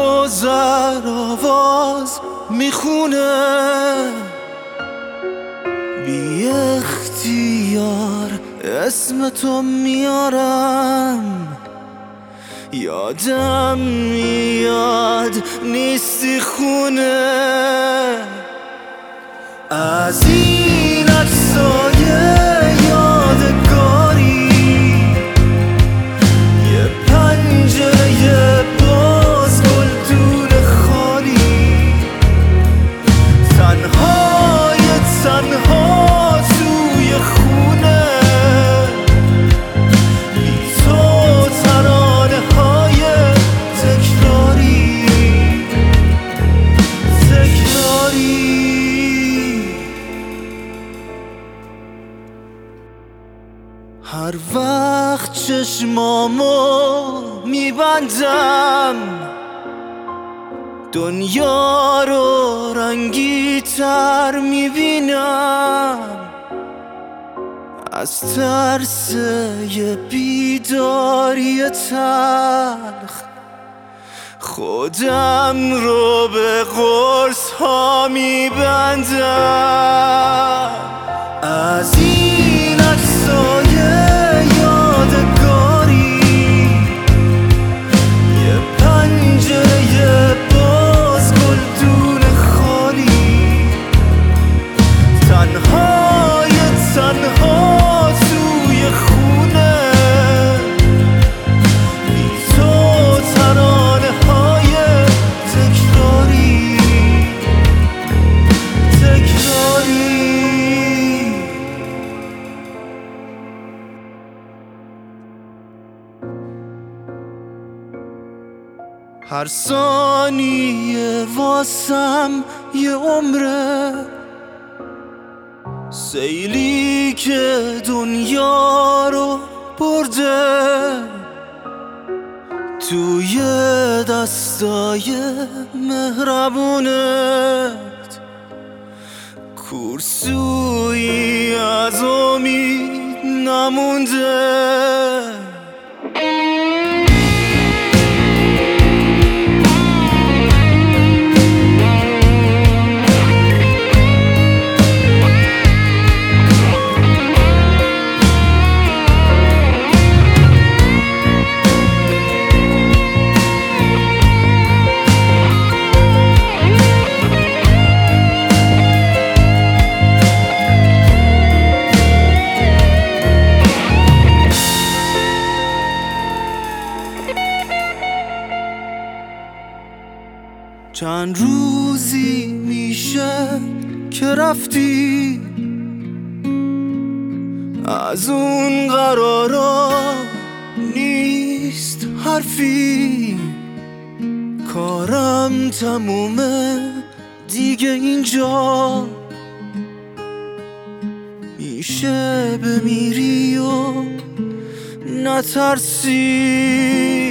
گذر آواز میخونه، بی اختیار اسم تو میارم، یادم میاد نیستی خونه. از این عکسای یادگاری یه پنجره باز، گلدون خالی، تنها توی خونه، بی تو ترانه های تکراری. هر وقت چشمامو میبندم، دنیا رو رنگی تر میبینم، از ترس یه بیداری تلخ خودم رو به قرص ها میبندم. از این عکسای یادگاری یه پنجره باز، گلدون خالی، تنها توی خونه، بی تو ترانه های تکراری. هر ثانیه واسم یه عمره، سیلی که دنیا رو برده، توی دستای مهربونت کورسویی از امید نمونده. چند روزی میشه که رفتی، از اون قرارا نیست حرفی، کارم تمومه دیگه اینجا، میشه بمیری و نترسی.